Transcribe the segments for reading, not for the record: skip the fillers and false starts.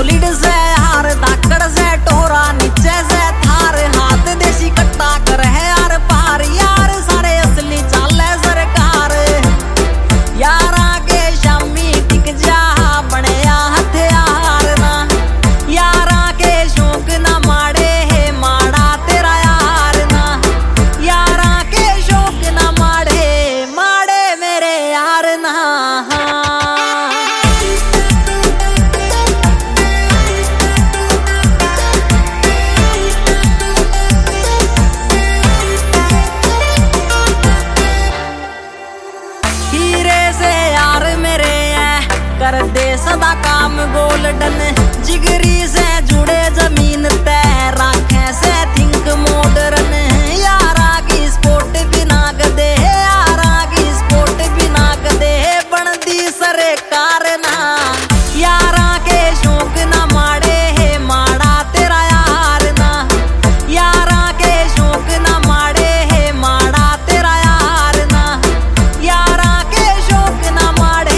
solid से हार धाकड़ से टोरा नीचे से थार हाथ देसी कट्टा कर है यार पार यार सारे असली चाले सरकार यारा के शामी टिक जा बनया हथियार ना यारा के शौक ना माड़े है माड़ा तेरा यार ना यारा के शौक ना माड़े माड़े मेरे यार ना कर दे सदा काम गोल्डन जिगरी से जुड़े जमीन तय राखे से थिंक मॉडर्न यारा की स्पोर्ट बिना गदे यारा की स्पोर्ट बिना गदे बनदी सरकार ना यारा के शौक ना माड़े है माड़ा तेरा यार ना यारा के शौक ना माड़े है माड़ा तेरा यार ना यारा के शौक ना माड़े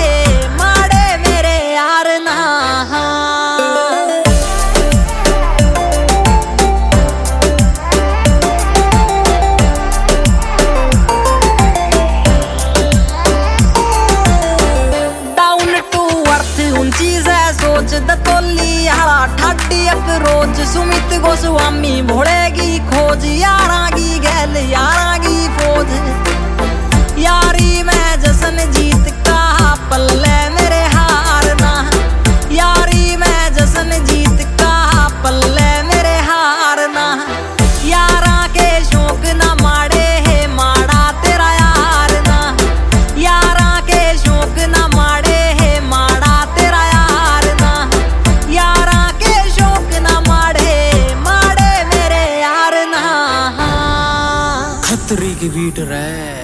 दतोली हरा ठाडी एक रोज सुमित गोस्वामी भोड़ेगी खोज यारा की गैल यारा की फौज यारी में जसन जीत का पल्ले मेरे हार ना यारी में जसन जीत का पल्ले मेरे हार ना यारा के शौक ना माड़े है माड़ा तेरा यार ना यारा के शौक ना माड़े है माड़ा तेरा यार ना यारा के शौक ना माड़े माड़े मेरे यार ना खतरी की बीट रहे